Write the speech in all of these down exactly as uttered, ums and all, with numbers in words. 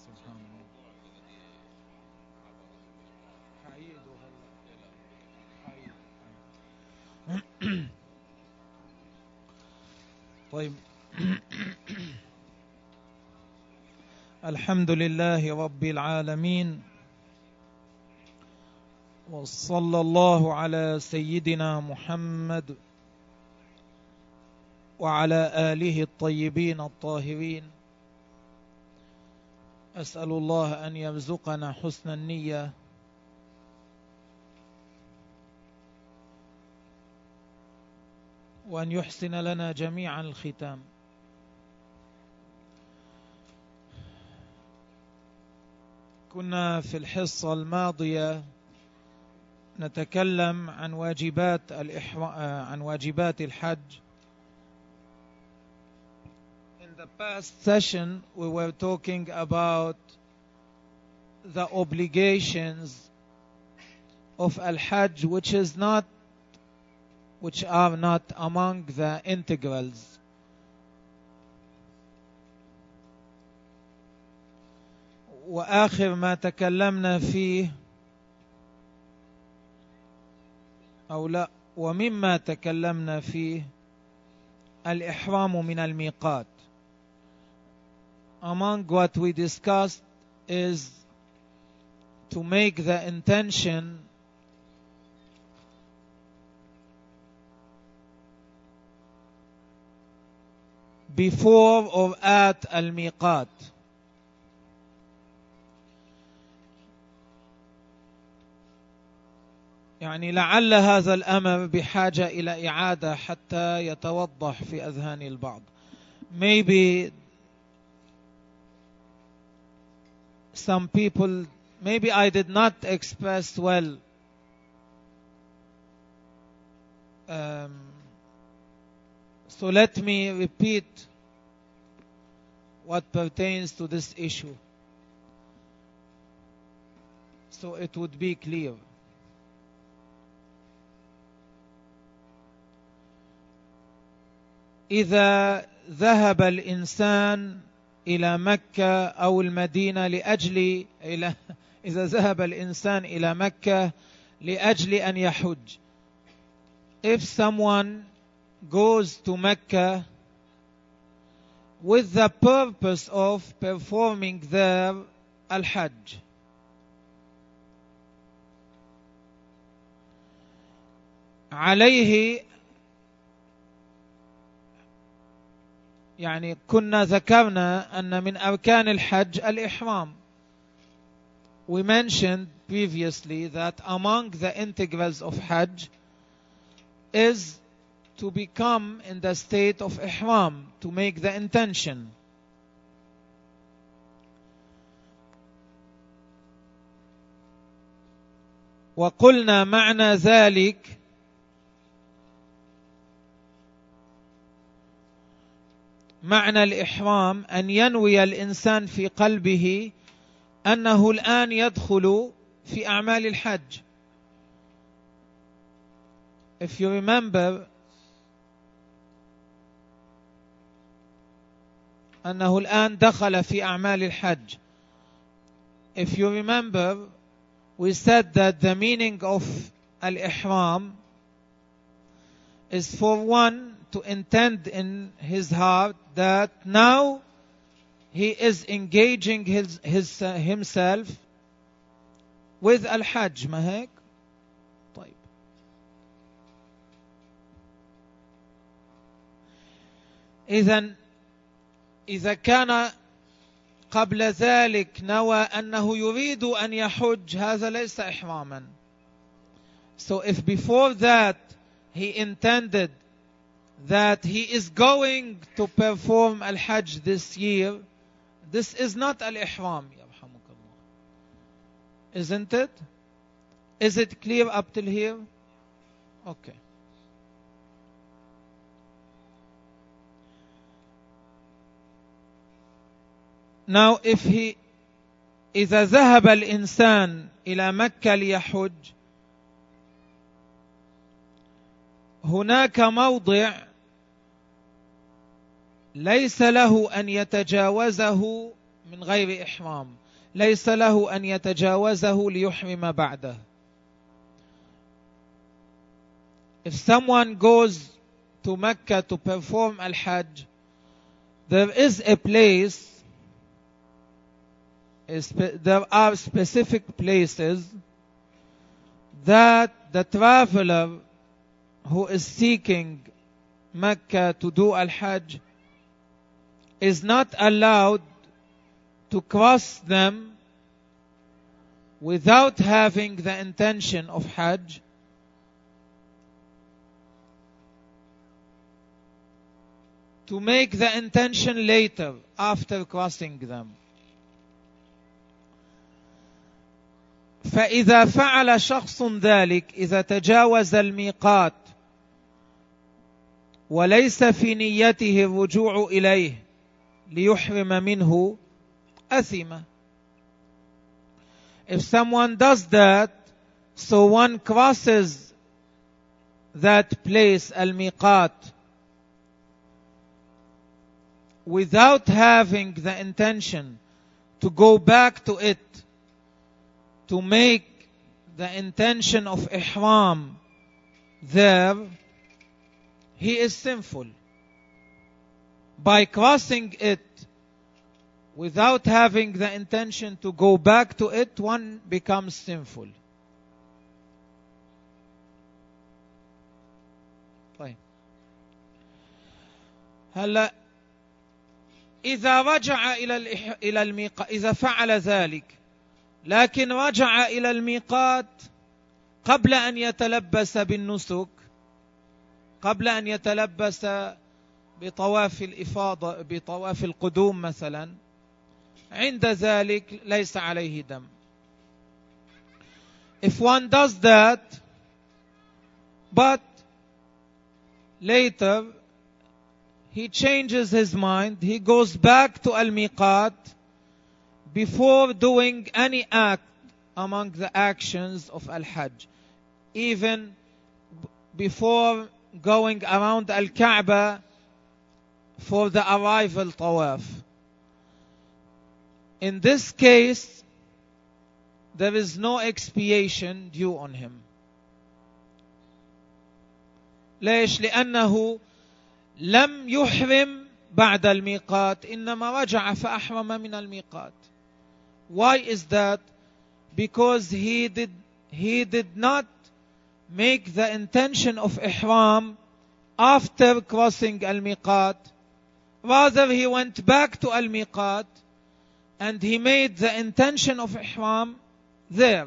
سبحان الله. طيب. الحمد لله رب العالمين، وصلى الله على سيدنا محمد وعلى آله الطيبين الطاهرين. أسأل الله أن يرزقنا حسن النية وأن يحسن لنا جميعا الختام. كنا في الحصة الماضية نتكلم عن واجبات الإحرام، عن واجبات الحج. In the past session we were talking about the obligations of al-Hajj which is not which are not among the integrals. وآخر ما تكلمنا فيه أو لا ومما تكلمنا فيه الإحرام من الميقات. Among what we discussed is to make the intention before or at al-miqat. يعني لعل هذا الأمر بحاجة إلى إعادة حتى يتوضح في أذهان البعض. Maybe some people, maybe I did not express well um, so let me repeat what pertains to this issue so it would be clear. إذا ذهب الإنسان إلى مكة أو المدينة لأجل إلى إذا ذهب الإنسان إلى مكة لأجل أن يحج. If someone goes to Mecca with the purpose of performing there al-Hajj, عليه يعني كنا ذكرنا أن من أركان الحج الإحرام. We mentioned previously that among the integrals of Hajj is to become in the state of ihram, to make the intention. وقلنا معنى ذلك معنى الإحرام أن ينوي الإنسان في قلبه أنه الآن يدخل في أعمال الحج. If you remember أنه الآن دخل في أعمال الحج. If you remember, we said that the meaning of al-ihram is for one to intend in his heart that now he is engaging his, his, uh, himself with al-hajj. ما هيك؟ طيب. إذن إذا كان قبل ذلك نوى أنه يريد أن يحج هذا ليس إحراما. So if before that he intended that he is going to perform al-Hajj this year, this is not al-Ihram. Isn't it? Is it clear up till here? Okay. Now if he إذا ذهب الإنسان إلى مكة ليحج هناك موضع ليس له أن يتجاوزه من غير إحرام ليس له أن يتجاوزه ليحرم بعده. If someone goes to Mecca to perform Al-Hajj, there is a place, there are specific places that the traveler who is seeking Mecca to do Al-Hajj is not allowed to cross them without having the intention of Hajj, to make the intention later after crossing them. فإذا فعل شخص ذلك إذا تجاوز الميقات وليس في نيته الرجوع إليه ليحرم منه أثم. If someone does that, so one crosses that place, al-miqat, without having the intention to go back to it, to make the intention of ihram there, he is sinful. By crossing it without having the intention to go back to it, one becomes sinful. طيب. هلا إذا رجع إلى إلى الميقات، إذا فعل ذلك لكن رجع إلى الميقات قبل أن يتلبس بالنسك، قبل أن يتلبس بطواف الإفاضة، بطواف القدوم مثلا، عند ذلك ليس عليه دم. If one does that, but later he changes his mind, he goes back to Al-Miqat before doing any act among the actions of Al-Hajj, even before going around Al-Kaaba for the arrival tawaf. In this case, there is no expiation due on him. ليش؟ لأنه لم يحرم بعد الميقات، إنما رجع فأحرم من الميقات. Why is that? Because he did he did not make the intention of ihram after crossing al-miqat. Rather, he went back to al-miqat and he made the intention of ihram there.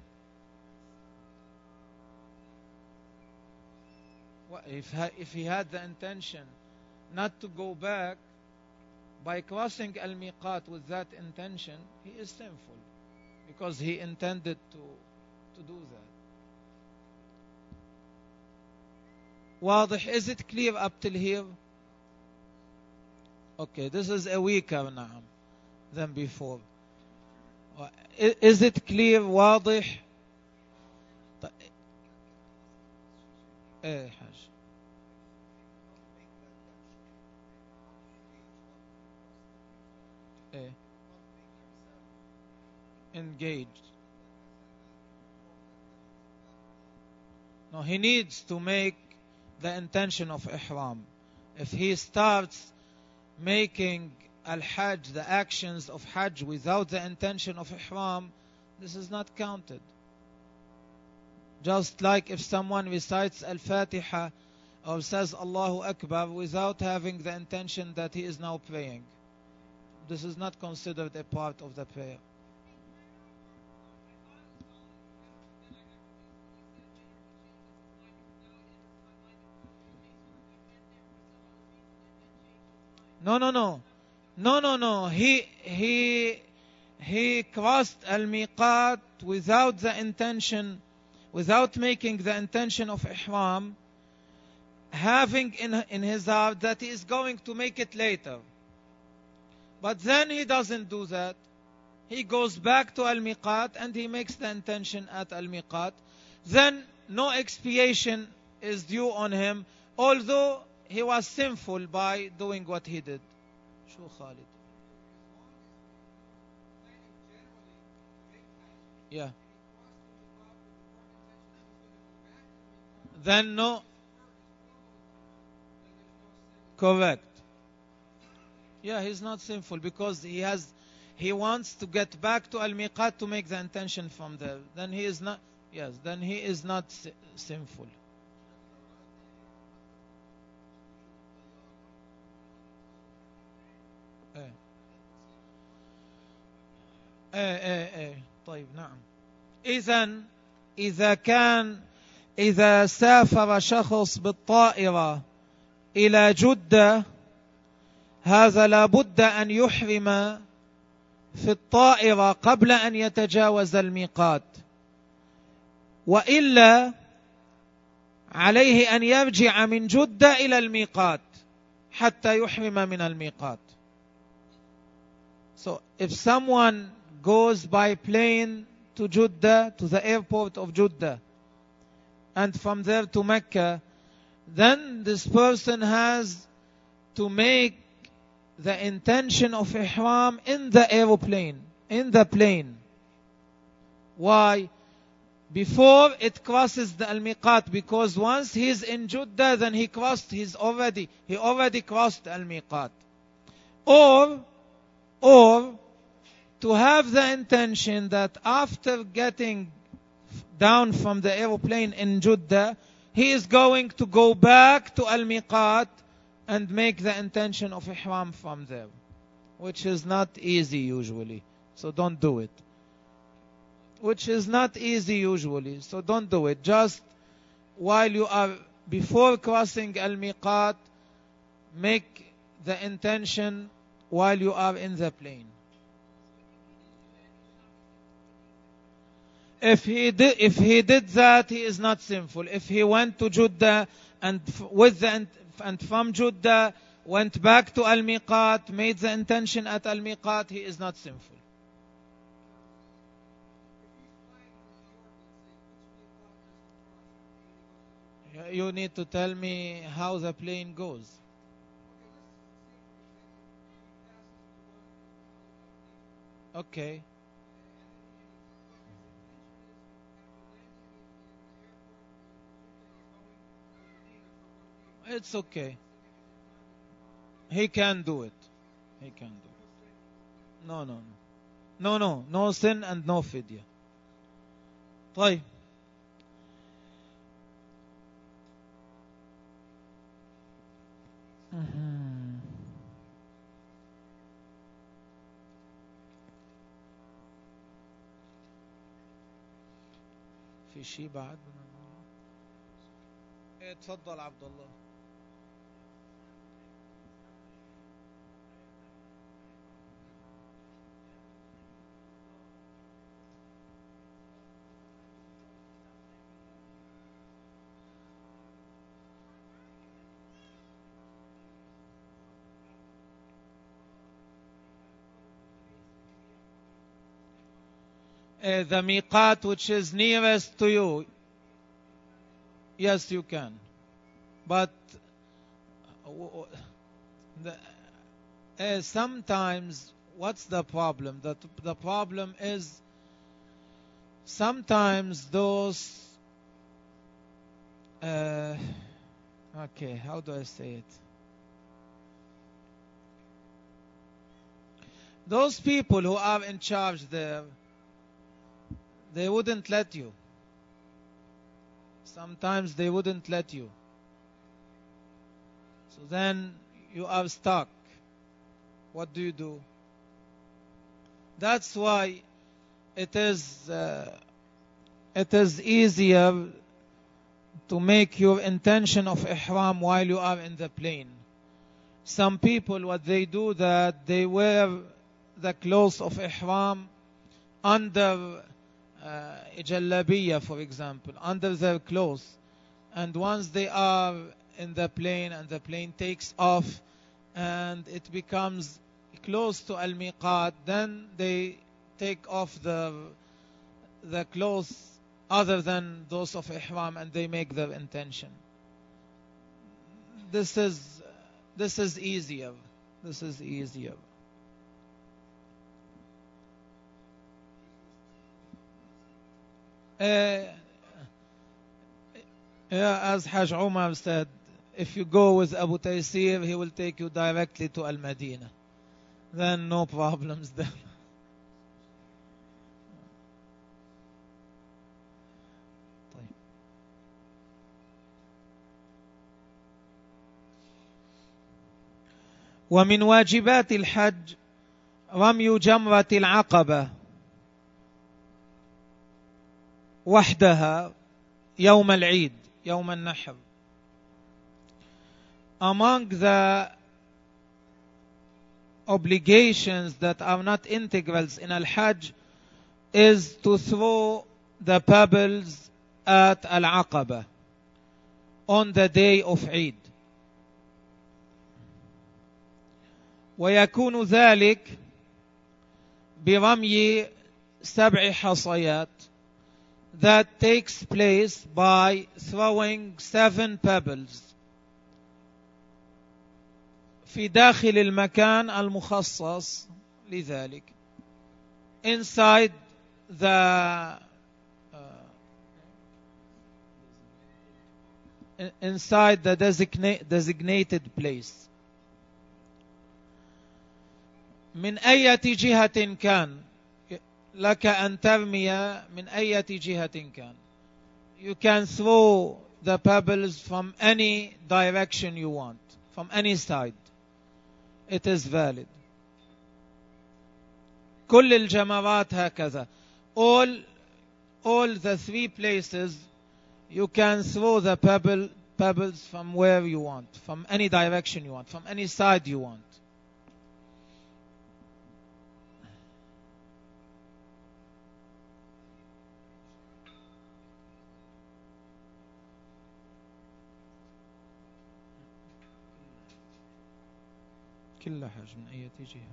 If, if he had the intention not to go back, by crossing al-miqat with that intention, he is sinful, because he intended to, to do that. واضح? Is it clear up till here? Okay, this is a weaker نعم than before. Is it clear? واضح؟ ايه حاج. ايه engaged. No, he needs to make the intention of ihram. If he starts making al-hajj, the actions of hajj, without the intention of ihram, this is not counted. Just like if someone recites al-Fatiha or says Allahu Akbar without having the intention that he is now praying, this is not considered a part of the prayer. No, no, no. No, no, no. He, he, he crossed al-miqat without the intention, without making the intention of ihram, having in, in his heart that he is going to make it later. But then he doesn't do that. He goes back to al-miqat and he makes the intention at al-miqat. Then no expiation is due on him, although he was sinful by doing what he did. شو خالد؟ Yeah. Then no. Correct. Yeah, he's not sinful because he has, he wants to get back to al-miqat to make the intention from there. Then he is not, yes, then he is not si- sinful. ايه ايه ايه ايه طيب نعم. إذا إذا كان إذا سافر شخص بالطائرة إلى جدة، هذا لابد أن يحرم في الطائرة قبل أن يتجاوز الميقات، وإلا عليه أن يرجع من جدة إلى الميقات حتى يحرم من الميقات. So if someone goes by plane to Jeddah, to the airport of Jeddah, and from there to Mecca, then this person has to make the intention of ihram in the aeroplane, in the plane. Why? Before it crosses the al-miqat, because once he's in Jeddah, then he crossed, he's already, he already crossed al-miqat. Or, or, to have the intention that after getting down from the aeroplane in Jeddah, he is going to go back to al-miqat and make the intention of ihram from there, which is not easy usually, so don't do it. Which is not easy usually, so don't do it. Just while you are, before crossing al-miqat, make the intention while you are in the plane. If he did, if he did that, he is not sinful. If he went to Jeddah and with the and from Jeddah went back to al-miqat, made the intention at al-miqat, he is not sinful. You need to tell me how the plane goes. Okay. It's okay. He can do it. He can do it. No, no, no. No, no. No sin and no fidya. طيب. مهم. في شيء بعد؟ ايه تفضل عبد الله. Uh, the miqat which is nearest to you, yes, you can. But uh, the, uh, sometimes, what's the problem? The, the problem is sometimes those, uh, okay, how do I say it? Those people who are in charge there, they wouldn't let you. Sometimes they wouldn't let you. So then you are stuck. What do you do? That's why it is uh, it is easier to make your intention of ihram while you are in the plane. Some people, what they do, that they wear the clothes of ihram under uh, jallabiya, for example, under their clothes, and once they are in the plane and the plane takes off and it becomes close to al-miqat, then they take off the the clothes other than those of ihram and they make their intention. This is this is easier. This is easier. Uh, yeah, as Hajj Umar said, if you go with Abu Taysir, he will take you directly to Al-Madinah. Then no problems there. ومن واجبات الحج رمي جمرة العقبة وحدها يوم العيد يوم النحر. Among the obligations that are not integrals in Al-Hajj is to throw the pebbles at Al-Aqaba on the day of Eid. ويكون ذلك برمي سبع حصيات, that takes place by throwing seven pebbles في داخل المكان المخصص لذلك, inside the uh, inside the designate, designated place. من أي جهة كان لك أن ترمي من أي جهة كان. You can throw the pebbles from any direction you want, from any side. It is valid. كل الجمرات هكذا. All, all the three places you can throw the pebble, pebbles from where you want, from any direction you want, from any side you want. كل حاجة من أي جهة.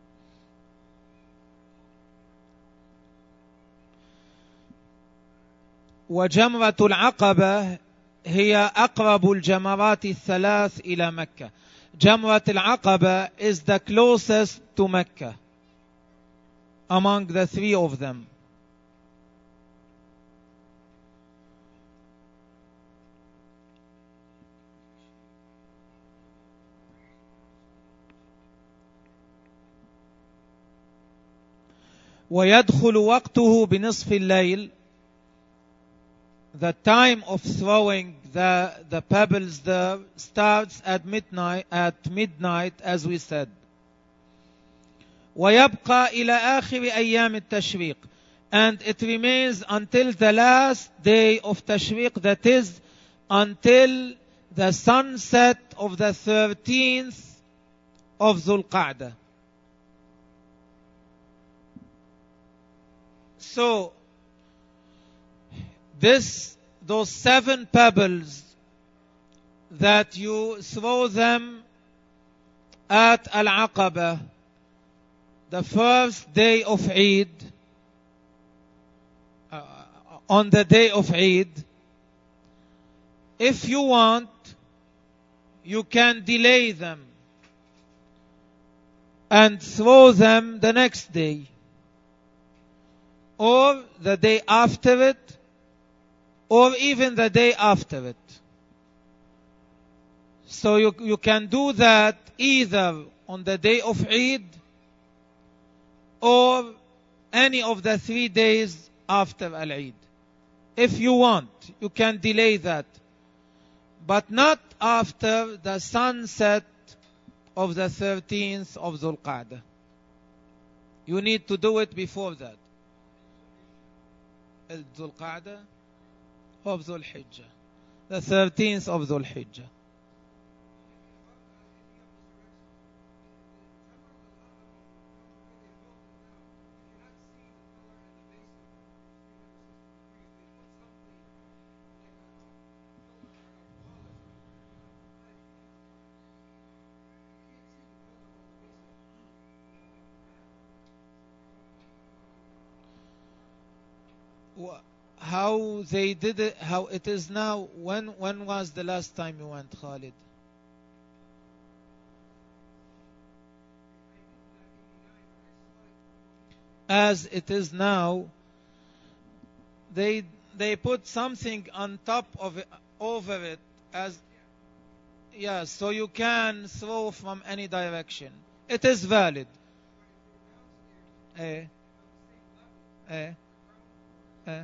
وجمرة العقبة هي أقرب الجمرات الثلاث إلى مكة. جمرة العقبة is the closest to Mecca among the three of them. ويدخل وقته بنصف الليل. The time of throwing the, the pebbles there starts at midnight, at midnight as we said. ويبقى إلى آخر أيام التشريق, and it remains until the last day of Tashriq, that is until the sunset of the thirteenth of Dhul Qa'dah. So, this, those seven pebbles that you throw them at Al-Aqaba, the first day of Eid, uh, on the day of Eid, if you want, you can delay them and throw them the next day, or the day after it, or even the day after it. So you, you can do that either on the day of Eid or any of the three days after Al-Eid. If you want, you can delay that, but not after the sunset of the thirteenth of Dhul Qa'dah. You need to do it before that. Dhul Qa'dah of Dhul Hijjah, the thirteenth of Dhul Hijjah. How they did it, how it is now. When when was the last time you went, Khalid? As it is now, they they put something on top of it, over it, as yeah, so you can throw from any direction. It is valid. Eh, eh, eh.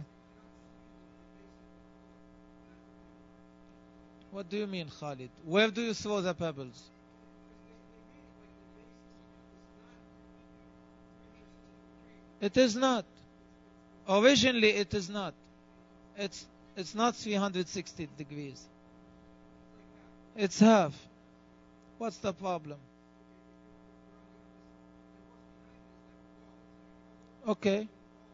What do you mean, Khalid? Where do you throw the pebbles? It is not. Originally, it is not. It's it's not three hundred sixty degrees. It's half. What's the problem? Okay.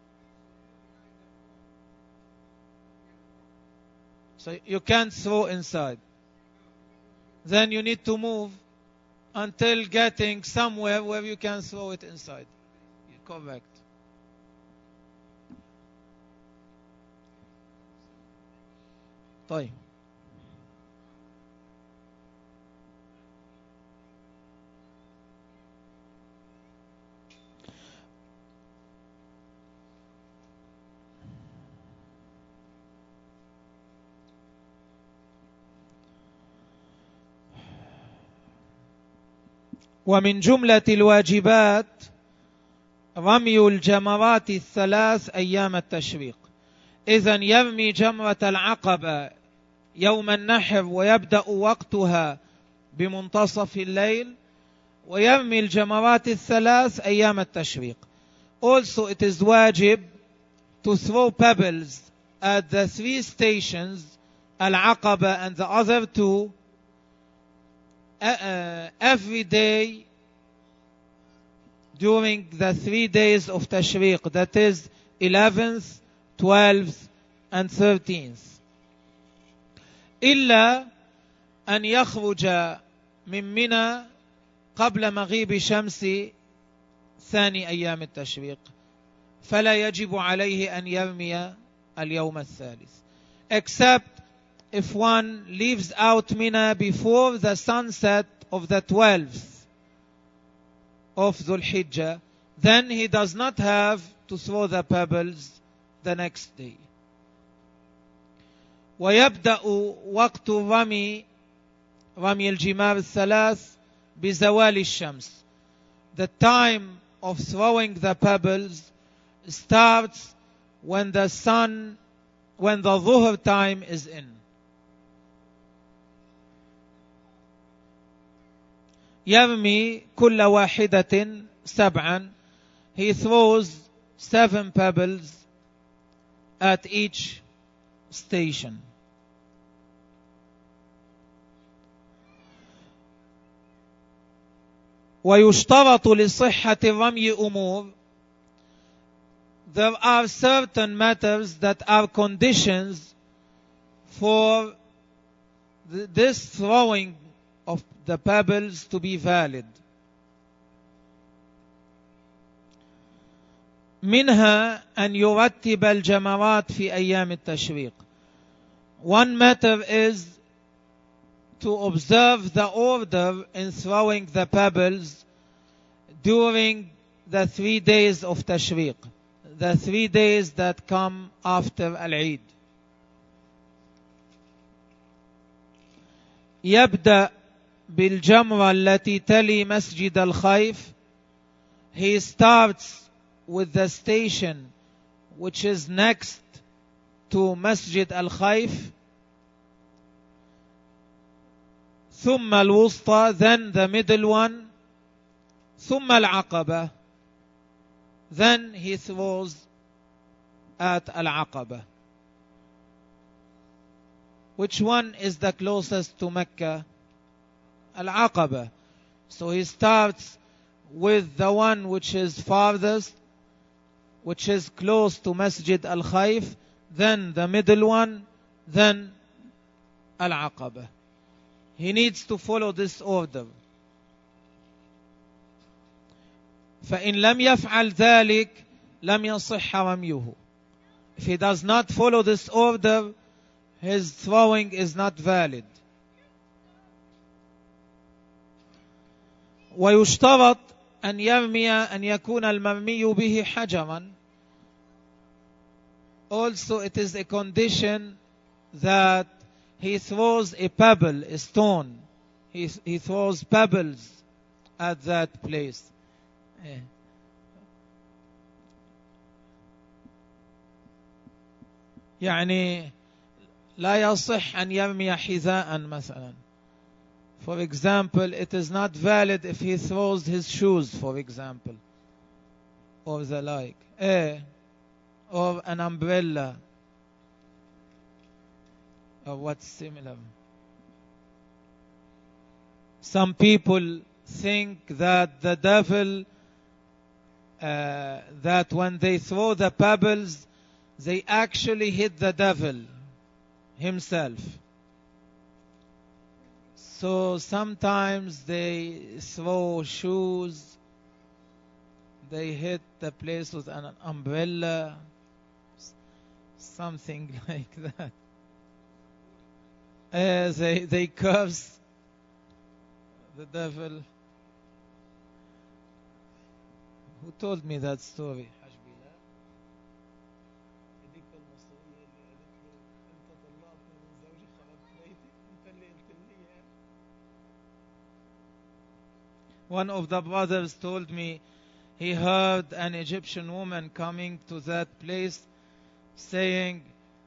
So you can't throw inside. Then you need to move until getting somewhere where you can throw it inside. Correct. طيب. ومن جملة الواجبات رمي الجمرات الثلاث أيام التشريق. إذن يرمي جمرة العقبة يوم النحر ويبدأ وقتها بمنتصف الليل، ويرمي الجمرات الثلاث أيام التشريق. Also it is wajib to throw pebbles at the three stations, Al-Aqaba and the other two, uh, uh, every day during the three days of Tashriq, that is eleventh, twelfth and thirteenth. إلا أن يخرج من منى قبل مغيب شمس ثاني أيام التشريق، فلا يجب عليه أن يرمي اليوم الثالث. Except if one leaves out Mina before the sunset of the twelfth of Dhul Hijjah, then he does not have to throw the pebbles the next day. ويبدأ وقت رمي رمي الجمار الثلاث بزوال الشمس. The time of throwing the pebbles starts when the sun, when the dhuhr time is in. يرمي كل واحدة سبعا. He throws seven pebbles at each station. ويشترط لصحة الرمي أمور. There are certain matters that are conditions for this throwing of the pebbles to be valid. منها أن يرتب الجمرات في أيام التشريق. One matter is to observe the order in throwing the pebbles during the three days of Tashriq, the three days that come after Al-Eid. يبدأ بالجمرة التي تلي مسجد الخيف. He starts with the station which is next to Masjid al-Khayf, ثم الوسطى, then the middle one, ثم العقبة, then he throws at al-Aqaba. Which one is the closest to Mecca? Al-Aqaba. So he starts with the one which is farthest, which is close to Masjid al-Khayf, then the middle one, then Al-Aqaba. He needs to follow this order. فإن لم يفعل ذلك لم يصح رميه. If he does not follow this order, his throwing is not valid. ويشترط أن يرمي أن يكون المرمي به حجرا. also it is a condition that he throws a pebble, a stone. He, he throws pebbles at that place. Eh. يعني لا يصح أن يرمي حذاء مثلا. For example, it is not valid if he throws his shoes, for example, or the like. Eh. Or an umbrella, or what's similar. Some people think that the devil, uh, that when they throw the pebbles, they actually hit the devil himself. So sometimes they throw shoes, they hit the place with an umbrella, something like that. Uh, they, they curse the devil. Who told me that story? One of the brothers told me he heard an Egyptian woman coming to that place saying,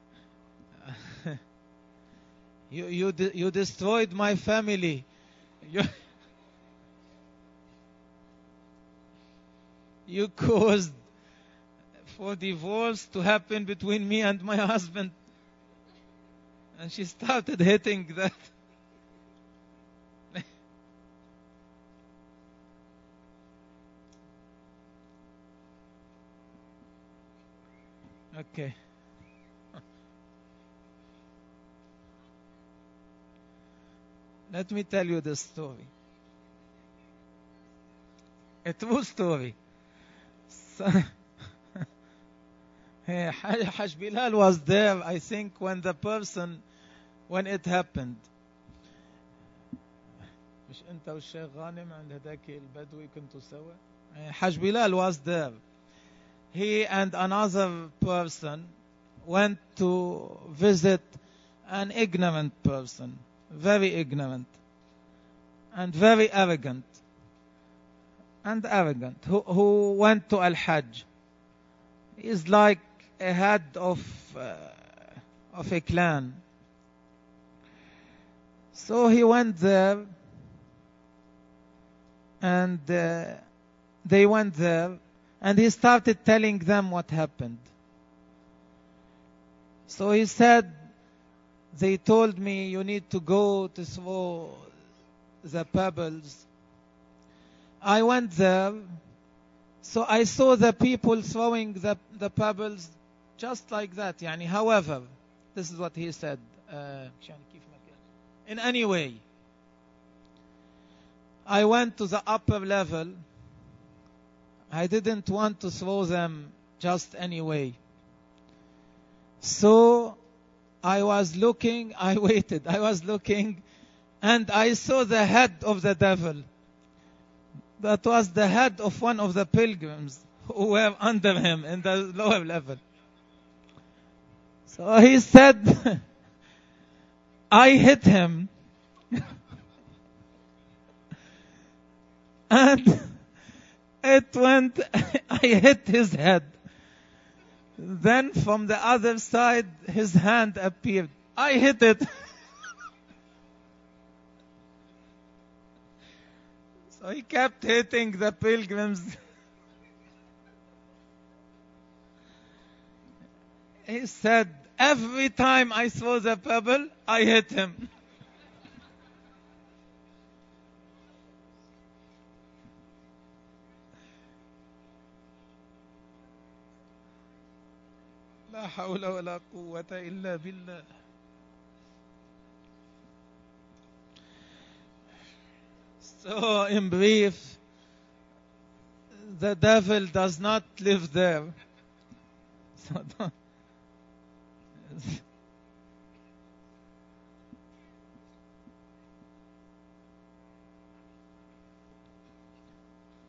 you, you, de- you destroyed my family. You, you caused for divorce to happen between me and my husband. And she started hitting that. Okay. Let me tell you the story. A true story. So, Haj Bilal was there, I think, when the person, when it happened. مش أنت والشيخ غانم عند هذاك البدوي كنتوا سوا. Haj Bilal was there. He and another person went to visit an ignorant person, very ignorant and very arrogant and arrogant, who, who went to Al-Hajj. He is like a head of, uh, of a clan. So he went there and uh, they went there. And he started telling them what happened. So he said, they told me you need to go to throw the pebbles. I went there. So I saw the people throwing the, the pebbles just like that. Yani, however, this is what he said. Uh, in any way, I went to the upper level. I didn't want to throw them just anyway. So I was looking, I waited, I was looking, and I saw the head of the devil. That was the head of one of the pilgrims who were under him in the lower level. So he said, I hit him. And it went, I hit his head. Then from the other side, his hand appeared. I hit it. So he kept hitting the pilgrims. He said, every time I throw the pebble, I hit him. لا حول ولا قوة إلا بالله. So in brief, the devil does not live there. So don't.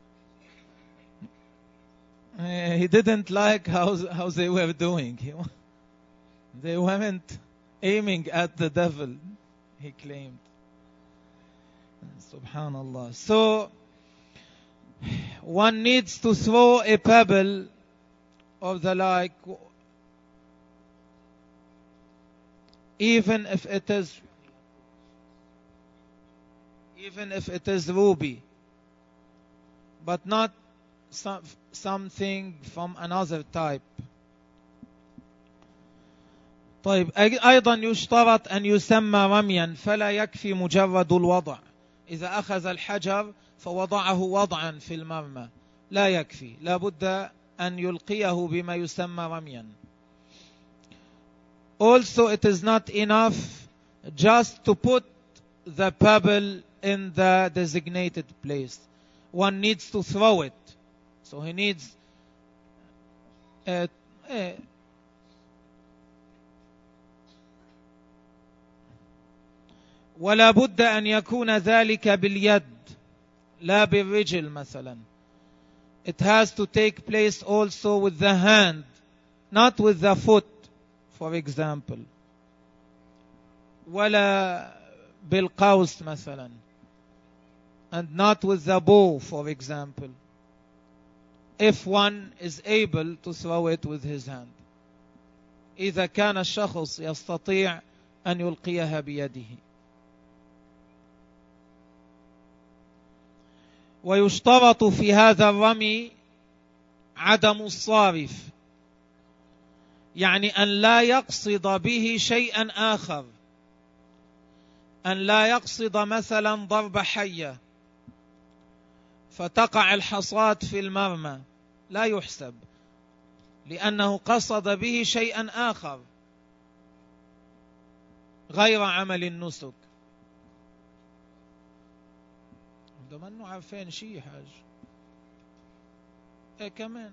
He didn't like how how they were doing. They weren't aiming at the devil, he claimed. Subhanallah. So, one needs to throw a pebble or the like, even if it is even if it is ruby, but not some, something from another type. طيب أيضا يشترط أن يسمى رميا فلا يكفي مجرد الوضع. إذا أخذ الحجر فوضعه وضعا في المرمى لا يكفي، لا بد أن يلقيه بما يسمى رميا. Also, it is not enough just to put the pebble in the designated place. One needs to throw it. So he needs uh, uh, ولا بد أن يكون ذلك باليد لا بالرجل مثلا. It has to take place also with the hand, not with the foot, for example. ولا بالقوس مثلا, and not with the bow, for example, if one is able to throw it with his hand. إذا كان الشخص يستطيع أن يلقيها بيده. ويشترط في هذا الرمي عدم الصارف، يعني أن لا يقصد به شيئا آخر، أن لا يقصد مثلا ضرب حية فتقع الحصاة في المرمى، لا يحسب لأنه قصد به شيئا آخر غير عمل النسك. ده منه عارفين شيء حاج ايه كمان.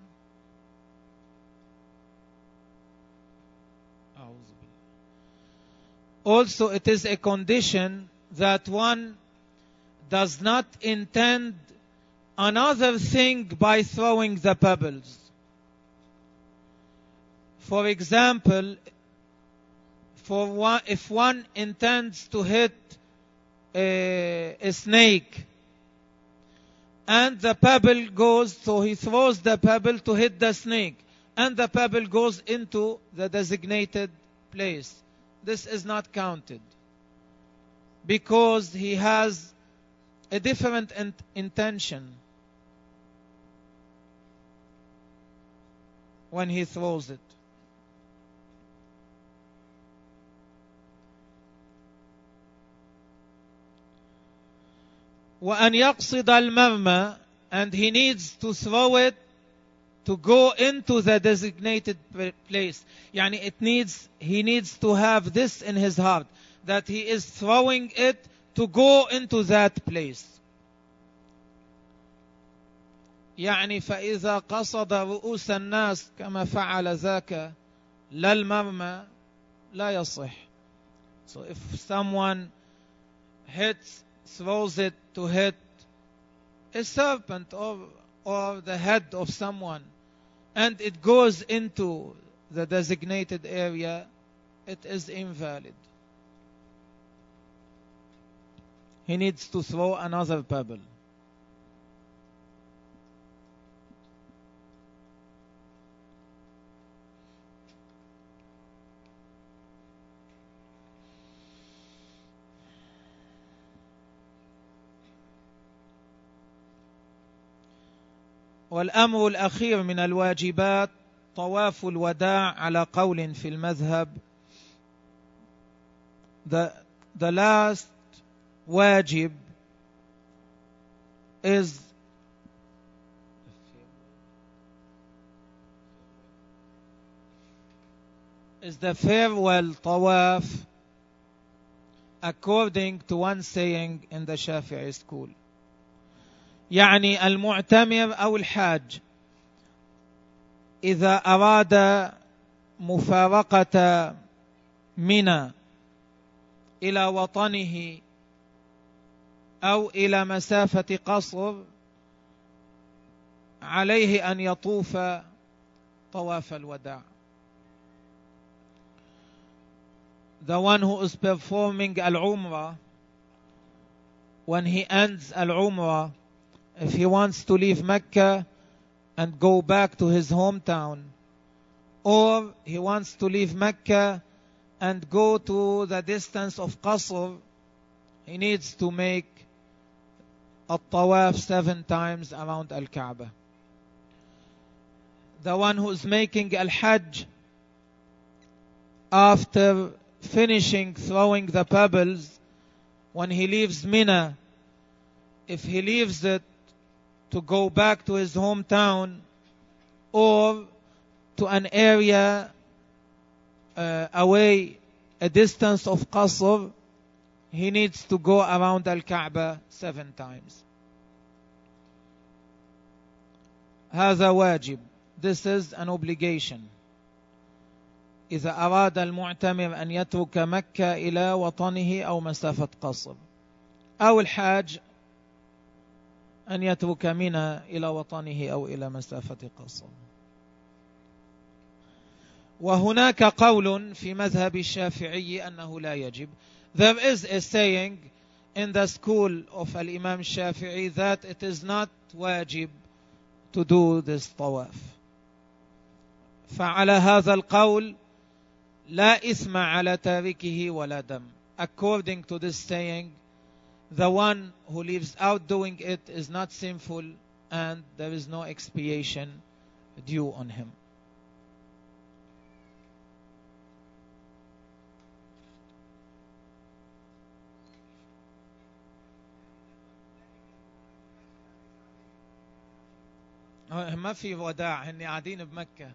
أعوذ بالله. Also, it is a condition that one does not intend another thing by throwing the pebbles. For example, for one, if one intends to hit a, a snake, and the pebble goes, so he throws the pebble to hit the snake, and the pebble goes into the designated place. This is not counted because he has a different in- intention when he throws it. وأن يقصد المرمى, and he needs to throw it to go into the designated place. يعني it needs, he needs to have this in his heart, that he is throwing it to go into that place. يعني فإذا قصد رؤوس الناس كما فعل ذاك لا المرمى لا يصح. So if someone hits, throws it to hit a serpent or, or the head of someone, and it goes into the designated area, it is invalid. He needs to throw another pebble. والأمر الأخير من الواجبات طواف الوداع على قول في المذهب. The, the last wajib is is the farewell tawaf, according to one saying in the Shafi'i school. يعني المعتمر أو الحاج إذا أراد مفارقة منى إلى وطنه أو إلى مسافة قصر عليه أن يطوف طواف الوداع. the one who is performing al-Umrah, when he ends al-Umrah, if he wants to leave Mecca and go back to his hometown, or he wants to leave Mecca and go to the distance of Qasr, he needs to make al-Tawaf seven times around al-Kaaba. The one who is making al-Hajj, after finishing throwing the pebbles, when he leaves Mina, if he leaves it to go back to his hometown or to an area uh, away, a distance of Qasr, he needs to go around Al-Kaaba seven times. هذا واجب. This is an obligation. إذا أراد المعتمر أن يترك مكة إلى وطنه أو مسافة قصر، أو الحاج أن يترك منى إلى وطنه أو إلى مسافة قصر. وهناك قول في مذهب الشافعي أنه لا يجب. There is a saying in the school of Al-Imam Shafi'i that it is not wajib to do this tawaf. فعلى هذا القول لا إثم على تاركه ولا دم. According to this saying, the one who leaves out doing it is not sinful and there is no expiation due on him. ما في وداع، هني قاعدين بمكة.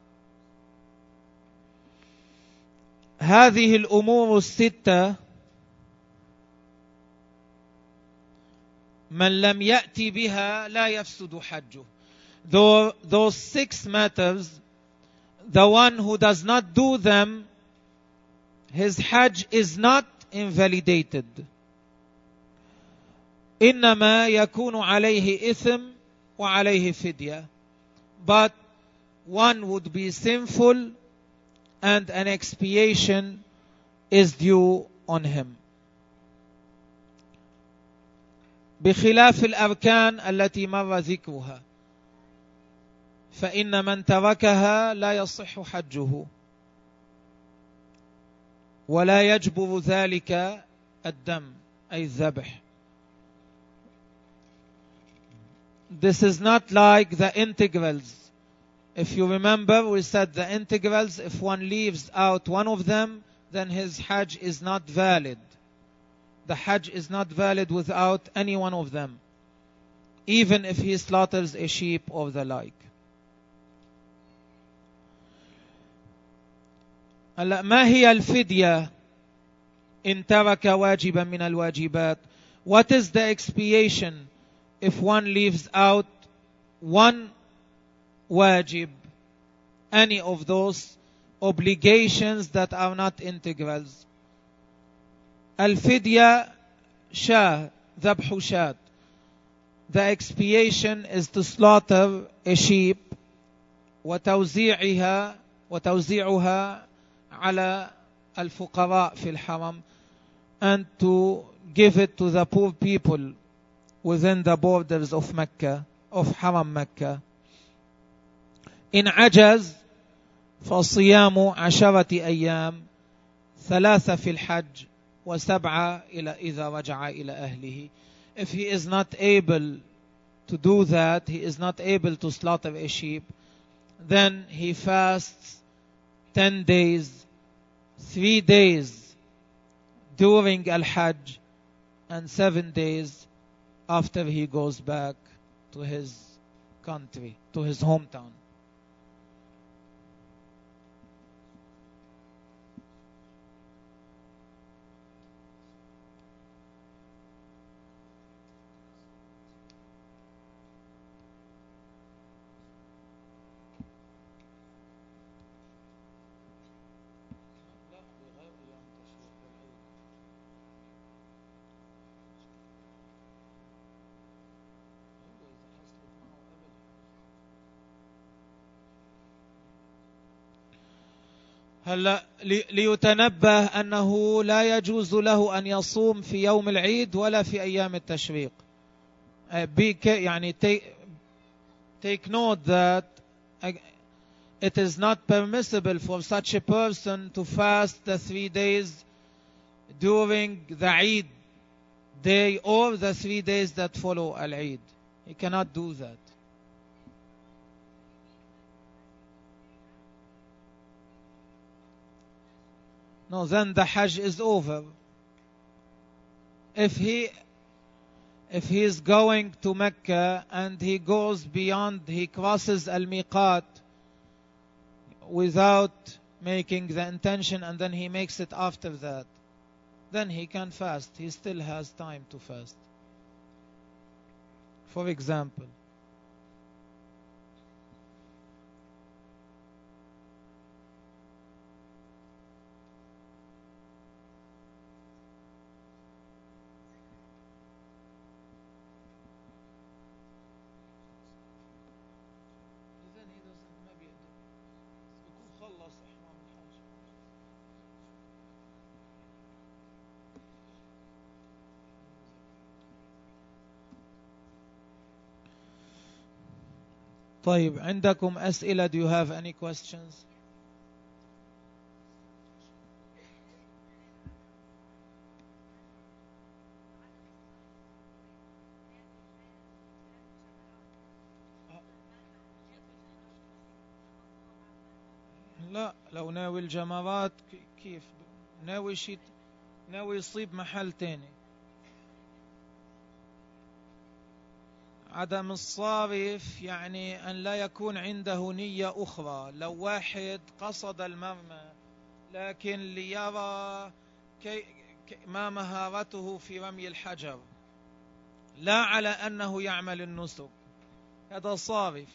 هذه الأمور الستة من لم يأتي بها لا يفسد حجه. Those six matters, the one who does not do them, his hajj is not invalidated. إنما يكون عليه إثم وعليه فدية. But one would be sinful and an expiation is due on him. بخلاف الأركان التي مر ذكرها، فإن من تركها لا يصح حجه ولا يجبر ذلك الدم أي الذبح. This is not like the integrals. If you remember, we said the integrals, if one leaves out one of them, then his hajj is not valid. The hajj is not valid without any one of them, even if he slaughters a sheep or the like. ما هي الفدية إن ترك واجبا من الواجبات? What is the expiation if one leaves out one wajib, any of those obligations that are not integrals? الفدية شاة ذبح شاة. The expiation is to slaughter a sheep وتوزيعها وتوزيعها على الفقراء في الحرم, and to give it to the poor people within the borders of Mecca, of Haram Mecca. إن عجز فصيام عشرة أيام ثلاثة في الحج وسبعة إلى إذا رجع إلى أهله. If he is not able to do that, he is not able to slaughter a sheep, then he fasts ten days, three days during Al-Hajj, and seven days after he goes back to his country, to his hometown. هلا ليتنبه أنه لا يجوز له أن يصوم في يوم العيد ولا في أيام التشريق. يعني take, take note that it is not permissible for such a person to fast the three days during the Eid day or the three days that follow Al-Eid. He cannot do that. No, then the Hajj is over. If he if he is going to Mecca and he goes beyond, he crosses Al-Miqat without making the intention and then he makes it after that, then he can fast. He still has time to fast. For example, طيب عندكم أسئلة؟ Do you have any questions? لا، لو ناوي الجمرات كيف؟ ناوي شيء، ناوي يصيب محل تاني. عدم الصارف يعني أن لا يكون عنده نية أخرى. لو واحد قصد المرمى لكن ليرى كي ما مهارته في رمي الحجر لا على أنه يعمل النسك، هذا صارف.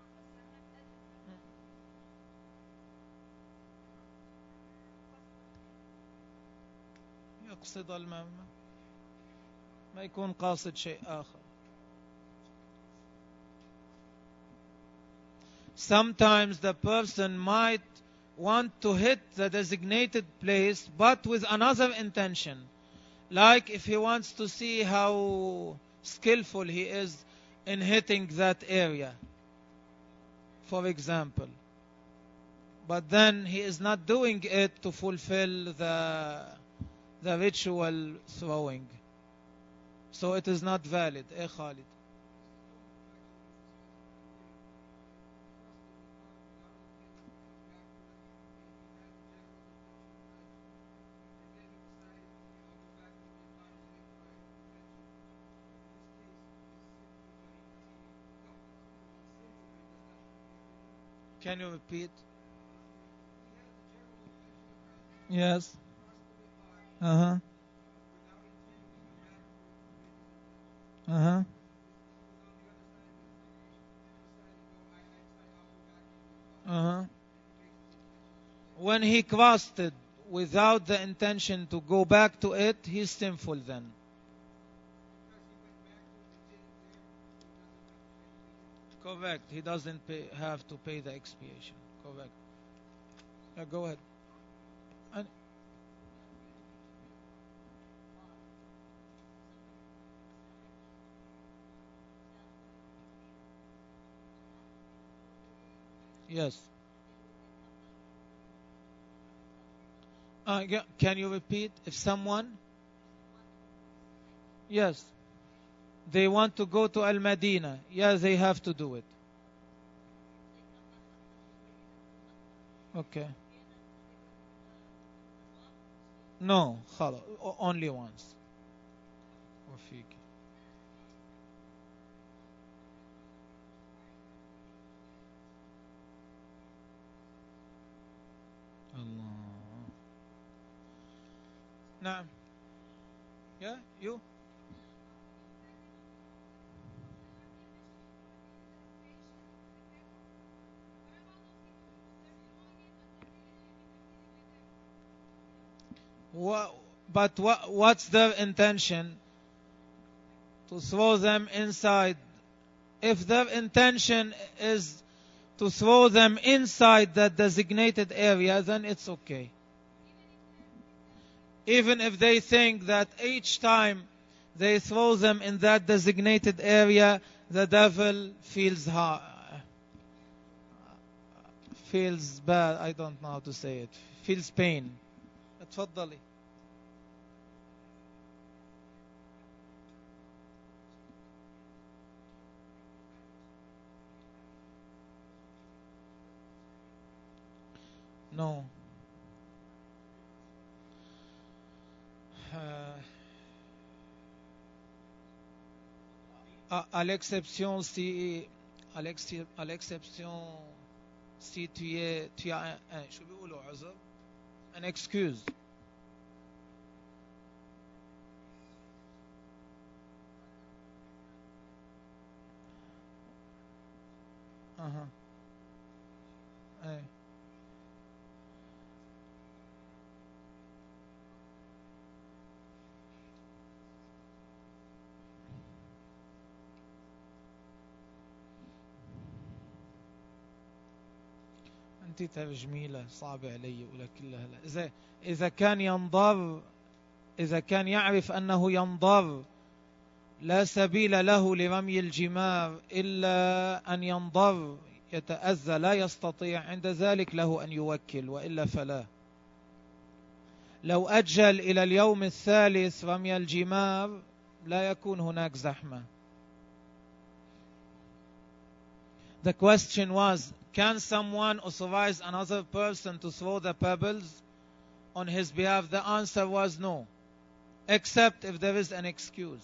يقصد المرمى، ما يكون قاصد شيء آخر. Sometimes the person might want to hit the designated place but with another intention. Like if he wants to see how skillful he is in hitting that area, for example. But then he is not doing it to fulfill the, the ritual throwing. So it is not valid. Eh, Khalid? Can you repeat? Yes. Uh-huh. Uh-huh. Uh-huh. When he crossed it without the intention to go back to it, he's sinful then. Correct. He doesn't pay, have to pay the expiation. Correct. Yeah, go ahead. And yes. Uh, yeah, can you repeat? If someone, yes, they want to go to Al-Madinah, yeah, they have to do it. Okay. No, خلاص, only once. وفيك. Allah. نعم. Yeah, you. What, but what, what's their intention? To throw them inside. If their intention is to throw them inside that designated area, then it's okay. Even if they think that each time they throw them in that designated area, the devil feels hard, feels bad, I don't know how to say it, feels pain. اتفضلي. No. Uh, à l'exception si à l'exception si tu es tu as un, un شو بيقولوا عذر an excuse. اها اي انت ترجميله صعب علي ولا كلها هلا. اذا اذا كان ينضر اذا كان يعرف انه ينضر لا سبيل له لرمي الجمار الا ان ينضر يتأذى لا يستطيع، عند ذلك له ان يوكل، والا فلا. لو اجل الى اليوم الثالث رمي الجمار لا يكون هناك زحمة. The question was, can someone authorize another person to throw the pebbles on his behalf? The answer was no, except if there is an excuse.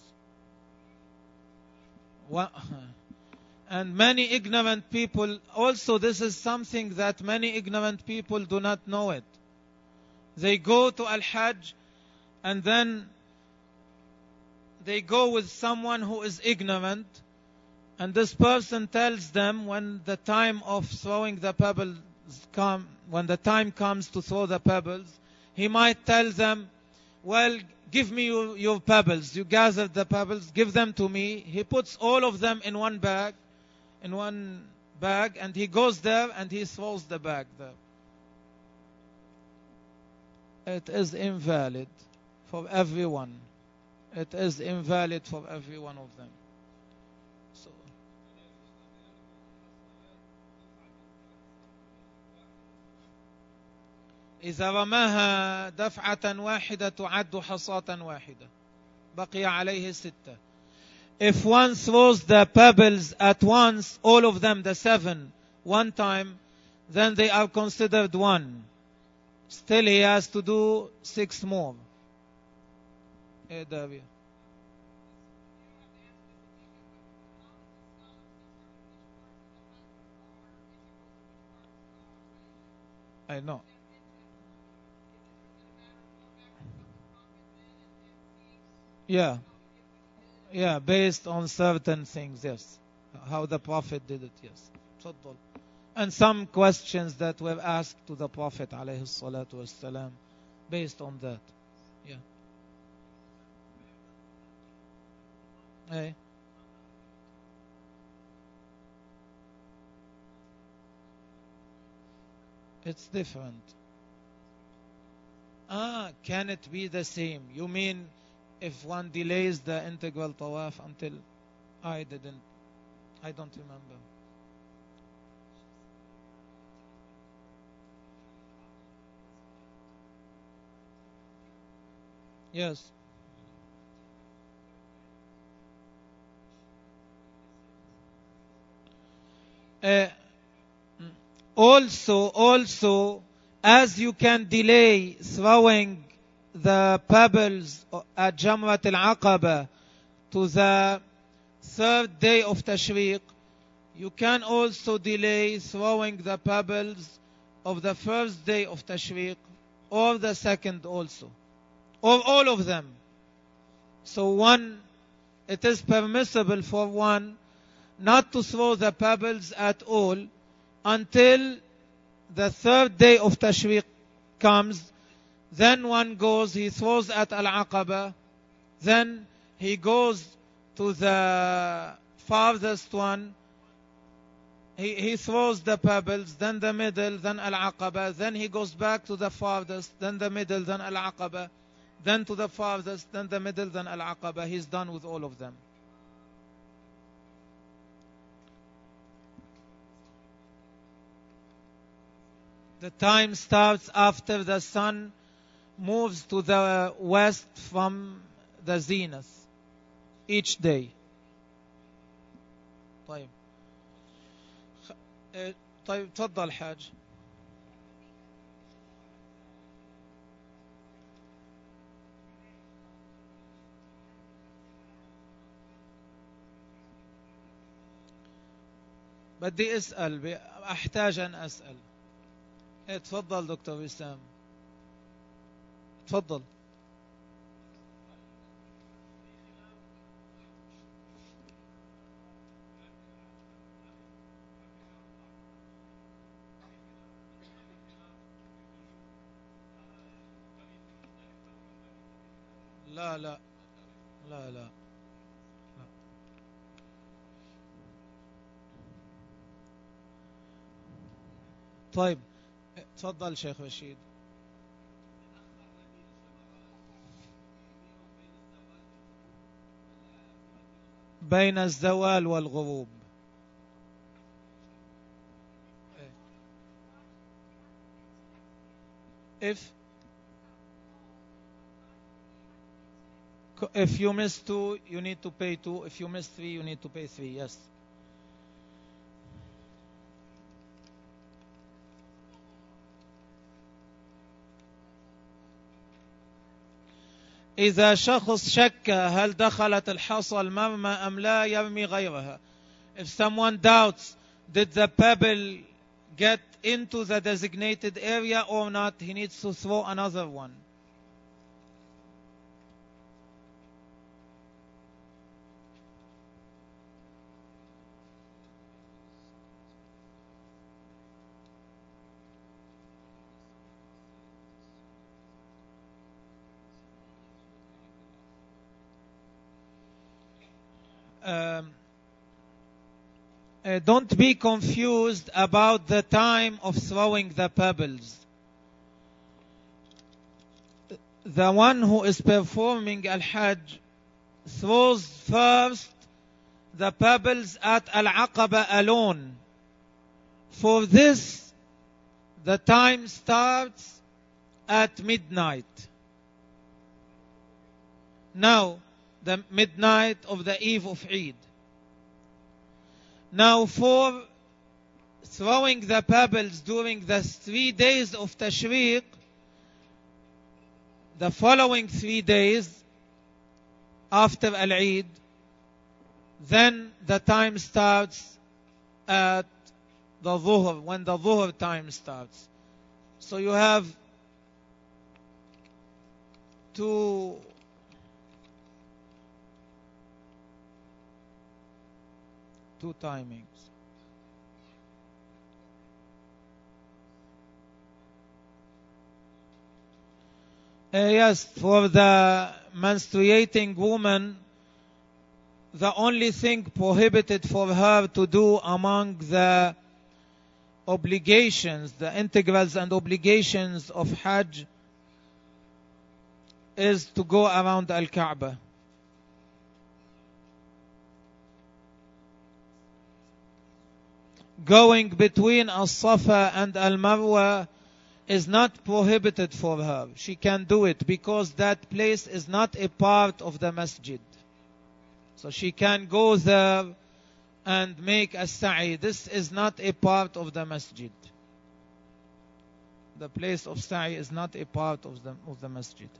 And many ignorant people, also this is something that many ignorant people do not know it. They go to Al-Hajj and then they go with someone who is ignorant, and this person tells them when the time of throwing the pebbles come, when the time comes to throw the pebbles, he might tell them, well, give me your, your pebbles. You gathered the pebbles, give them to me. He puts all of them in one bag, in one bag, and he goes there and he throws the bag there. It is invalid for everyone. It is invalid for every one of them. So, إذا رماها دفعة واحدة تعد حصاة واحدة بقي عليه ستة. If one throws the pebbles at once, all of them, the seven, one time, then they are considered one. Still he has to do six more. Eh, Daria. I know. Yeah. Yeah, based on certain things, yes. How the Prophet did it, yes. تفضل. And some questions that were asked to the Prophet عليه الصلاة والسلام based on that. Yeah. Hey. It's different. Ah, can it be the same? You mean if one delays the integral tawaf until... I didn't, I don't remember. Yes. Uh, also, also, as you can delay throwing the pebbles at Jamrat al-Aqaba to the third day of Tashriq, you can also delay throwing the pebbles of the first day of Tashriq or the second also, or all of them. So one, it is permissible for one not to throw the pebbles at all until the third day of Tashriq comes. Then one goes, he throws at Al-Aqaba, then he goes to the farthest one he, he throws the pebbles, then the middle, then Al-Aqaba, then he goes back to the farthest, then the middle, then Al-Aqaba, then to the farthest, then the middle, then Al-Aqaba. He's done with all of them. The time starts after the sun moves to the west from the zenith each day. طيب طيب تفضل حاج. بدي اسال، احتاج ان اسال. ايه تفضل دكتور وسام، تفضل. لا لا لا لا طيب تفضل شيخ رشيد. بين الزوال والغروب. If if you miss two, you need to pay two. If you miss three, you need to pay three. Yes. إذا شخص شك هل دخلت الحصى المرمى أم لا يرمي غيرها. If someone doubts did the pebble get into the designated area or not, he needs to throw another one. Um, uh, don't be confused about the time of throwing the pebbles. The one who is performing Al-Hajj throws first the pebbles at Al-Aqaba alone. For this, the time starts at midnight. Now, the midnight of the eve of Eid. Now for throwing the pebbles during the three days of Tashriq, the following three days after Al-Eid, then the time starts at the Dhuhr, when the Dhuhr time starts. So you have two two timings. Uh, yes, for the menstruating woman, the only thing prohibited for her to do among the obligations, the integrals and obligations of Hajj, is to go around Al-Kaaba. Going between Al-Safa and Al-Marwa is not prohibited for her. She can do it because that place is not a part of the masjid. So she can go there and make a sa'i. This is not a part of the masjid. The place of sa'i is not a part of the, of the masjid.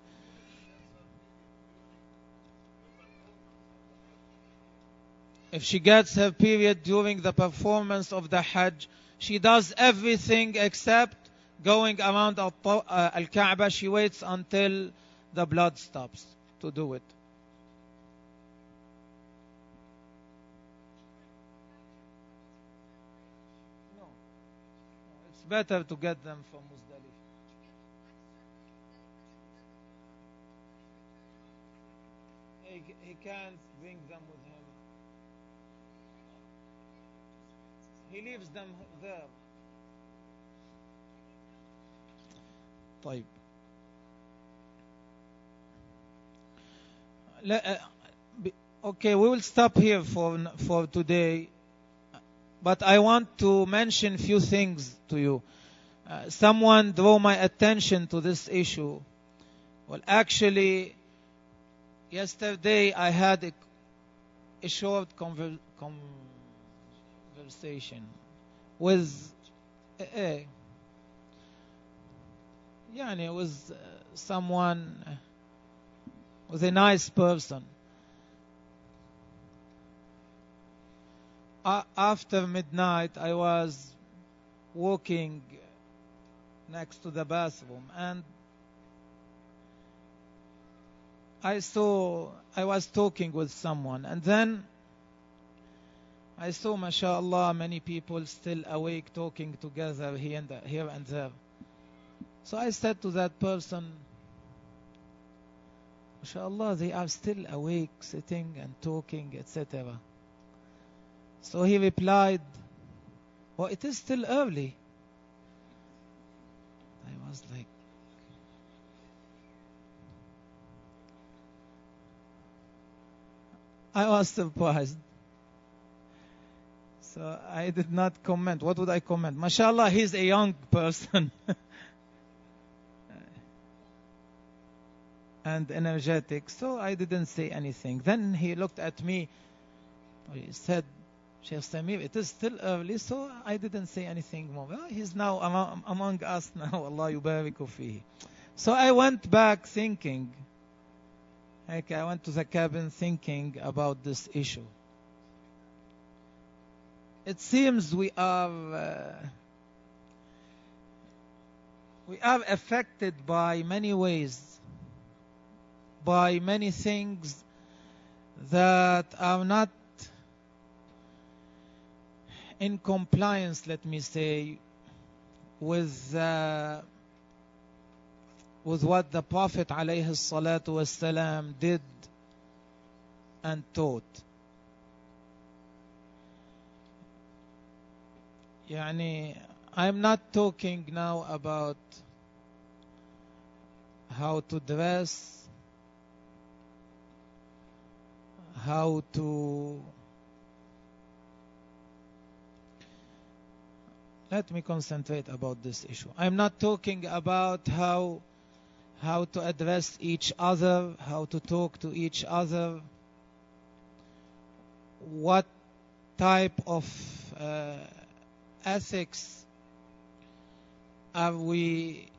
If she gets her period during the performance of the Hajj, she does everything except going around Al-Kaaba. She waits until the blood stops to do it. No, it's better to get them from Muzdalifah. He, he can't bring them with him. He leaves them there. طيب. Okay, we will stop here for for today. But I want to mention a few things to you. Uh, someone drew my attention to this issue. Well, actually, yesterday I had a, a short conver- conversation with, uh, يعني, with uh, someone, uh, with a nice person. Uh, after midnight, I was walking next to the bathroom, and I saw, I was talking with someone, and then I saw, mashallah, many people still awake talking together here and, here and there. So I said to that person, mashallah, they are still awake, sitting and talking, et cetera. So he replied, well, it is still early. I was like, I was surprised. So I did not comment. What would I comment? MashaAllah, he's a young person. And energetic. So I didn't say anything. Then he looked at me. He said, Sheikh Samir, it is still early, so I didn't say anything more. Well, he's now among, among us now. Allah yubariku fihi. So I went back thinking. Okay, I went to the cabin thinking about this issue. It seems we are uh, we are affected by many ways, by many things that are not in compliance, let me say, with uh, with what the Prophet alayhi salatu wasalam did and taught. Yani, I'm not talking now about how to dress, how to Let me concentrate about this issue. I'm not talking about how how to address each other, how to talk to each other, what type of uh, ethics are we,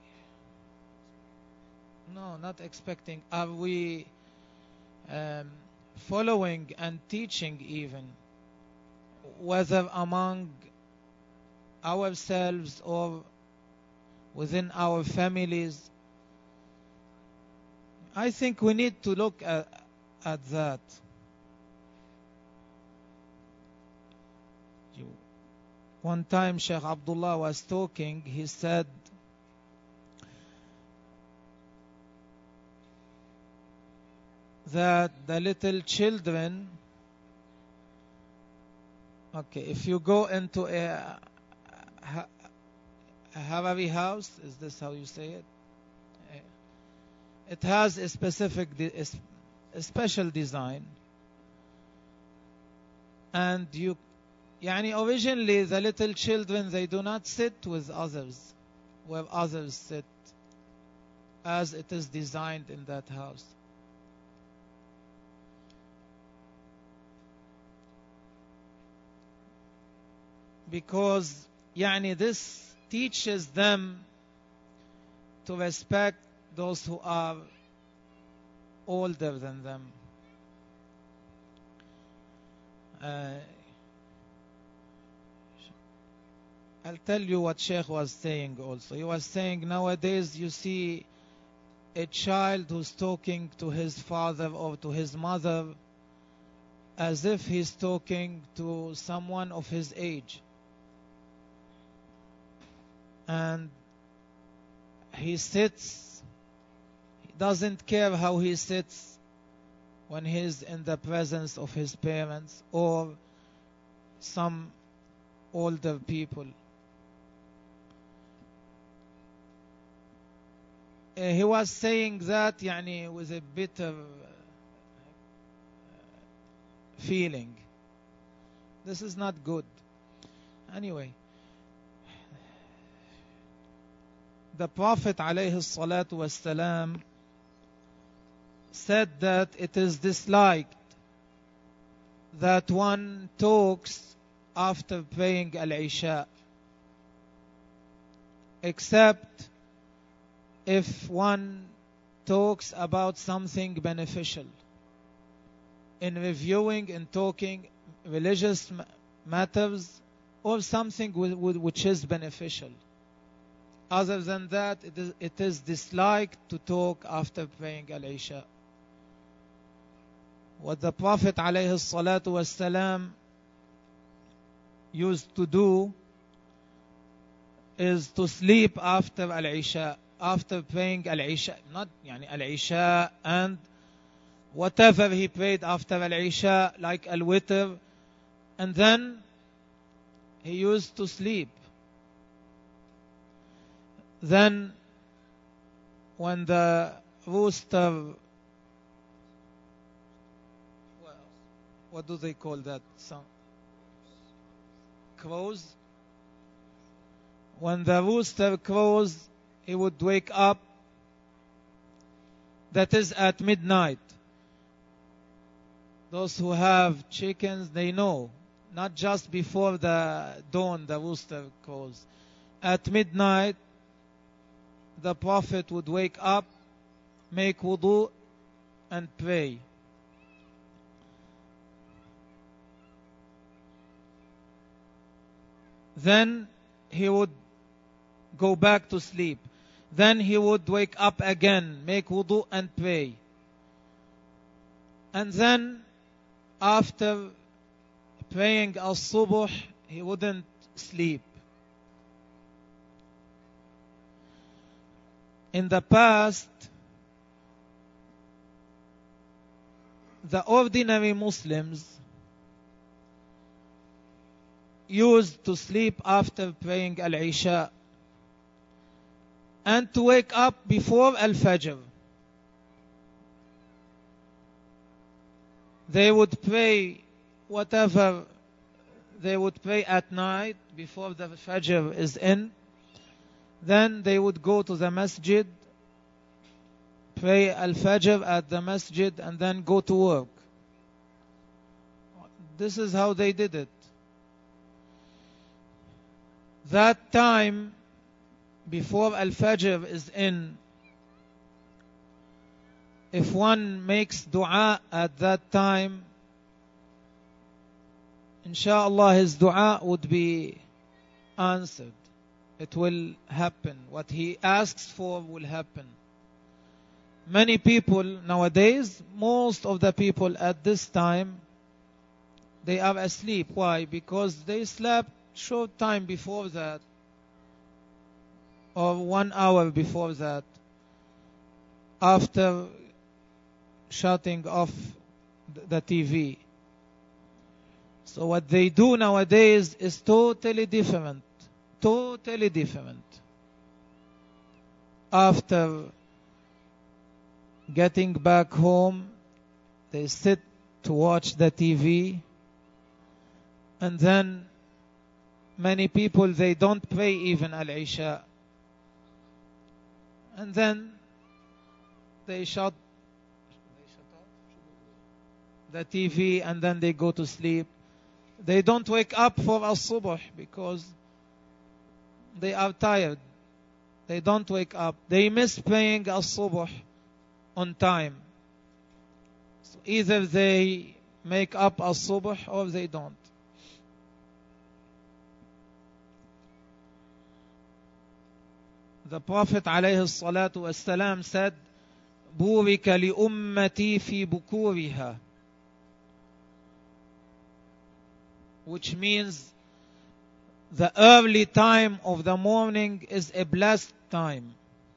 no, not expecting, are we um, following and teaching even, whether among ourselves or within our families. I think we need to look at, at that. One time Sheikh Abdullah was talking, he said that the little children, okay, if you go into a a Harawi house, is this how you say it? It has a specific, a special design, and you, yani originally the little children, they do not sit with others, where others sit, as it is designed in that house. Because yani this teaches them to respect those who are older than them. Uh, I'll tell you what Sheikh was saying also. He was saying nowadays you see a child who's talking to his father or to his mother as if he's talking to someone of his age. And he sits, he doesn't care how he sits when he's in the presence of his parents or some older people. Uh, he was saying that يعني, with a bitter feeling. This is not good. Anyway, the Prophet alayhi salatu wasalam said that it is disliked that one talks after praying al-Isha, except if one talks about something beneficial, in reviewing and talking religious matters or something which is beneficial. Other than that, it is, it is disliked to talk after praying al-Isha. What the Prophet alayhi salatu wasalam used to do is to sleep after al-Isha, after praying al-Isha, not yani al-Isha and whatever he prayed after al-Isha, like al-Witr, and then he used to sleep. Then when the rooster, what do they call that sound? Crows. When the rooster crows, he would wake up. That is at midnight. Those who have chickens, they know. Not just before the dawn, the rooster crows. At midnight, the Prophet would wake up, make wudu, and pray. Then he would go back to sleep. Then he would wake up again, make wudu and pray. And then after praying al-subuh, he wouldn't sleep. In the past, the ordinary Muslims used to sleep after praying al-Isha and to wake up before al-Fajr. They would pray whatever they would pray at night before the Fajr is in. Then they would go to the masjid, pray al-Fajr at the masjid, and then go to work. This is how they did it. That time before al-Fajr is in, if one makes dua at that time, inshallah his dua would be answered. It will happen. What he asks for will happen. Many people nowadays, most of the people at this time, they are asleep. Why? Because they slept short time before that, or one hour before that, after shutting off the T V. So what they do nowadays is totally different. Totally different. After getting back home, they sit to watch the T V, and then many people, they don't pray even al-Isha, and then they shut the T V and then they go to sleep. They don't wake up for al-Subuh because they are tired. They don't wake up. They miss praying al-Subuh on time. So either they make up al-Subuh or they don't. The Prophet alayhi salatu wasalam said, بُورِكَ لِأُمَّتِي فِي بُكُورِهَا, which means the early time of the morning is a blessed time.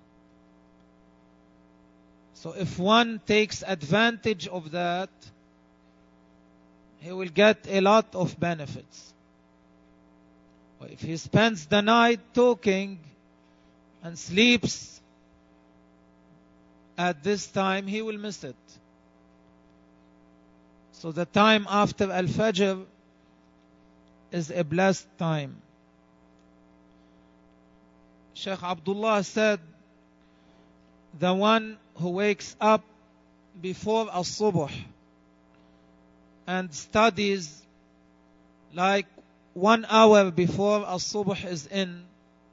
So if one takes advantage of that, he will get a lot of benefits. If he spends the night talking and sleeps at this time, he will miss it. So the time after Al-Fajr is a blessed time. Sheikh Abdullah said, the one who wakes up before As-Subuh and studies like one hour before As-Subuh is in,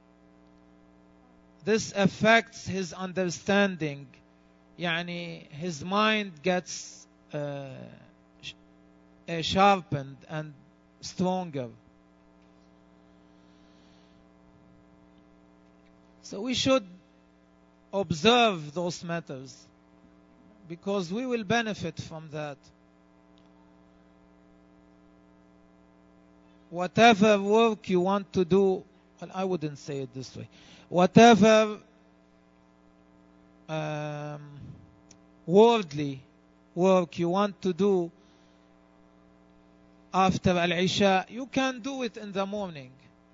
this affects his understanding. Yani his mind gets uh, sh- sharpened and stronger. So we should observe those matters because we will benefit from that. Whatever work you want to do, well, I wouldn't say it this way. Whatever um, worldly work you want to do after Al-Isha, you can do it in the morning.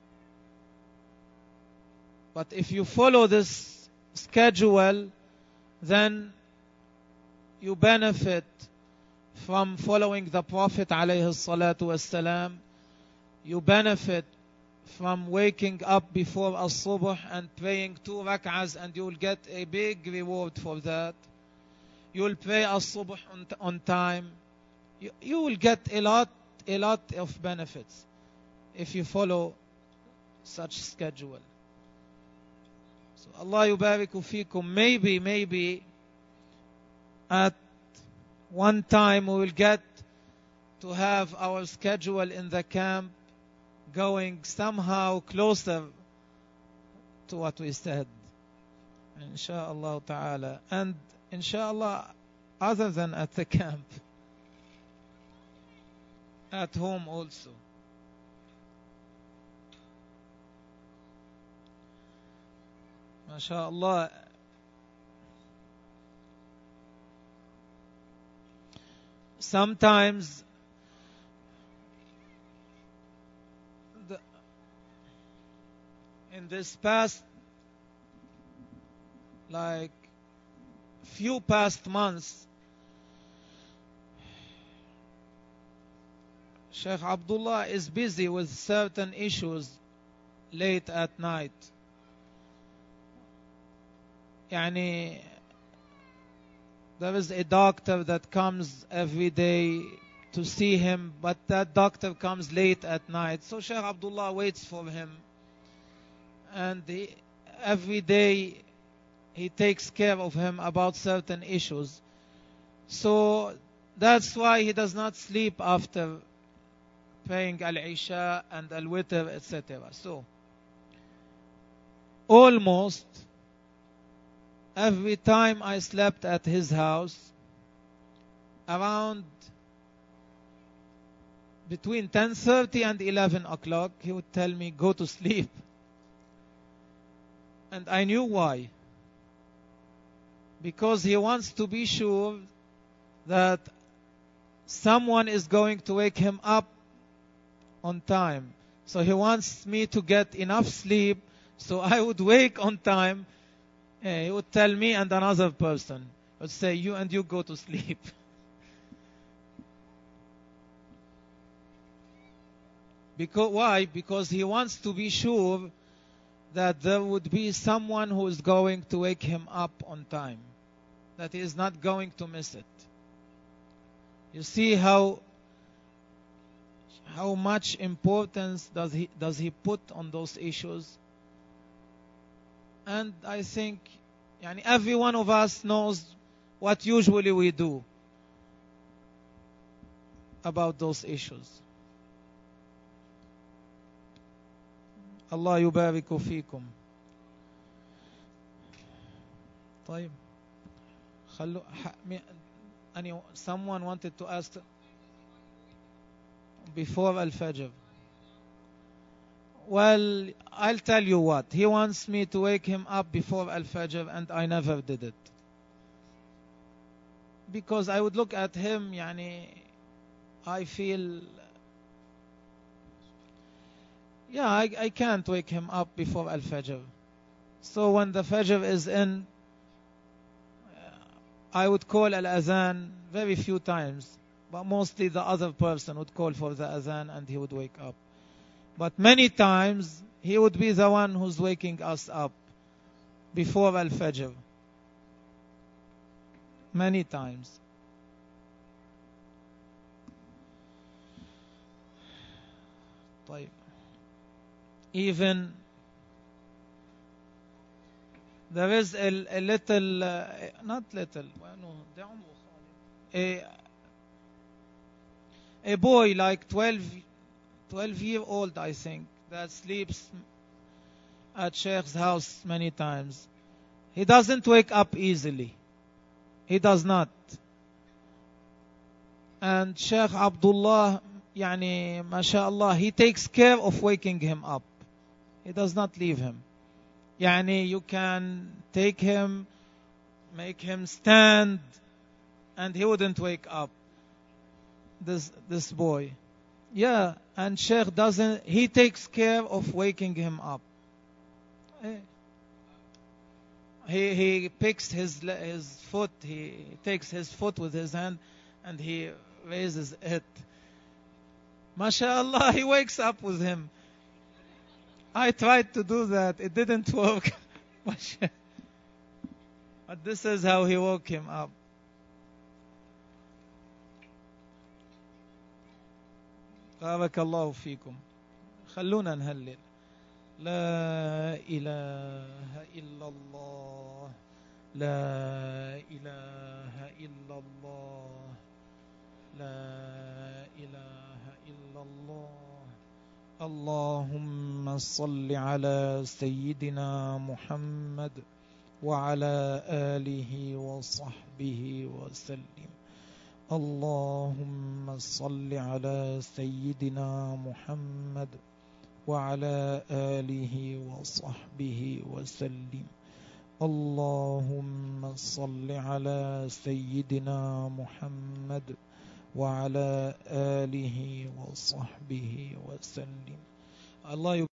But if you follow this schedule, then you benefit from following the Prophet alayhi salatu wassalam. You benefit from waking up before As-Subuh and praying two rak'ahs, and you will get a big reward for that. You will pray As-Subuh on, on time. You, you will get a lot, a lot of benefits if you follow such schedule. So Allah yubariku fikum. Maybe, maybe at one time we will get to have our schedule in the camp going somehow closer to what we said, insha'Allah ta'ala. And insha'Allah, other than at the camp, at home also. MashaAllah. Sometimes the, in this past, like few past months, Sheikh Abdullah is busy with certain issues late at night. Yani, there is a doctor that comes every day to see him, but that doctor comes late at night. So Sheikh Abdullah waits for him. And he, every day he takes care of him about certain issues. So that's why he does not sleep after praying Al-Isha and Al-Witr, et cetera. So almost every time I slept at his house, around between ten thirty and eleven o'clock, he would tell me, go to sleep. And I knew why. Because he wants to be sure that someone is going to wake him up on time. So he wants me to get enough sleep so I would wake on time. He would tell me and another person, would say, you and you go to sleep. Because why? Because he wants to be sure that there would be someone who is going to wake him up on time, that he is not going to miss it. You see how how much importance does he does he put on those issues? And I think yani, every one of us knows what usually we do about those issues. Allah yubariku fikum. طيب. خلو any someone wanted to ask before Al-Fajr. Well, I'll tell you what. He wants me to wake him up before Al-Fajr, and I never did it. Because I would look at him, yani, I feel Yeah, I, I can't wake him up before Al-Fajr. So when the Fajr is in, I would call Al-Azan very few times. But mostly the other person would call for the Azan and he would wake up. But many times, he would be the one who's waking us up before Al-Fajr. Many times. طيب. Even there is a, a little, uh, not little, a, a boy like twelve, twelve year old, I think, that sleeps at Sheikh's house many times. He doesn't wake up easily. He does not. And Sheikh Abdullah, yani, mashallah, he takes care of waking him up. He does not leave him. Yani, you can take him, make him stand, and he wouldn't wake up. This, this boy. Yeah, and Sheikh doesn't, he takes care of waking him up. He, he picks his, his foot, he takes his foot with his hand, and he raises it. MashaAllah, he wakes up with him. I tried to do that. It didn't work. But this is how he woke him up. بارك الله فيكم. خلونا نهلل. لا إله إلا الله. لا إله إلا الله. لا إله إلا الله. اللهم صل على سيدنا محمد وعلى آله وصحبه وسلم. اللهم صل على سيدنا محمد وعلى آله وصحبه وسلم. اللهم صل على سيدنا محمد وعلى آله وصحبه وسلم. Allah